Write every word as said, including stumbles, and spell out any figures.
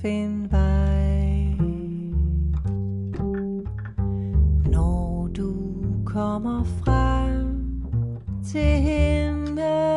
finde vej. Når du kommer frem til himlen,